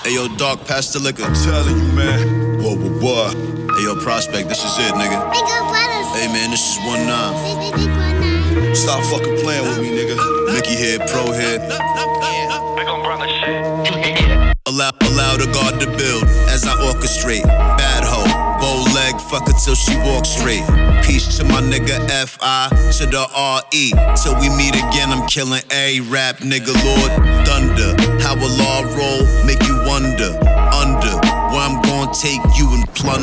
Ayo, Dark, pass the liquor. I'm telling you, man. What? Ayo, Prospect, this is it, nigga. Hey, man, this is 1-9. Stop fucking playing with me, nigga. Mickey here, Pro here. We gon' run the shit. Allow the guard to build as I orchestrate. Bad hoe, bow leg, fuck her till she walks straight. Peace to my nigga F.I. to the R.E. Till we meet again, I'm killing a rap nigga. Lord Thunder, how a law roll make you wonder. Under where I'm gon' take you and plunder.